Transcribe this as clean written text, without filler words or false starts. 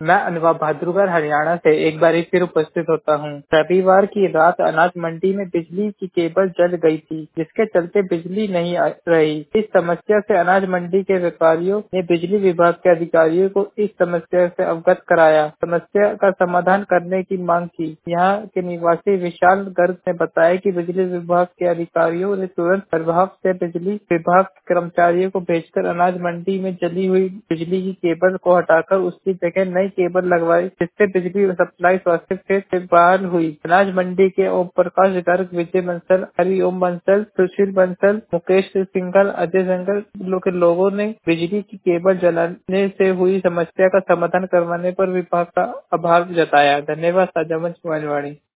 मैं अनुभव भाद्रगढ़ हरियाणा से एक बार फिर उपस्थित होता हूँ। रविवार की रात अनाज मंडी में बिजली की केबल जल गई थी, जिसके चलते बिजली नहीं आ रही। इस समस्या से अनाज मंडी के व्यापारियों ने बिजली विभाग के अधिकारियों को इस समस्या से अवगत कराया, समस्या का समाधान करने की मांग की। यहाँ के निवासी विशाल गर्ग ने बताया कि बिजली विभाग के अधिकारियों ने तुरंत प्रभाव से बिजली विभाग के कर्मचारियों को भेजकर अनाज मंडी में जली हुई बिजली की केबल को हटाकर उसकी जगह नई केबल लगवाई, जिससे बिजली सप्लाई स्वास्थ्य से बहाल हुई। अनाज मंडी के ओम प्रकाश गर्ग, विजय बंसल, हरिओम बंसल, सुशील बंसल, मुकेश सिंघल, अजय सिंघल के लोगों ने बिजली की केबल जलाने से हुई समस्या का समाधान करवाने पर विभाग का आभार जताया। धन्यवाद। साझा मंच मोबाइलवाड़ी।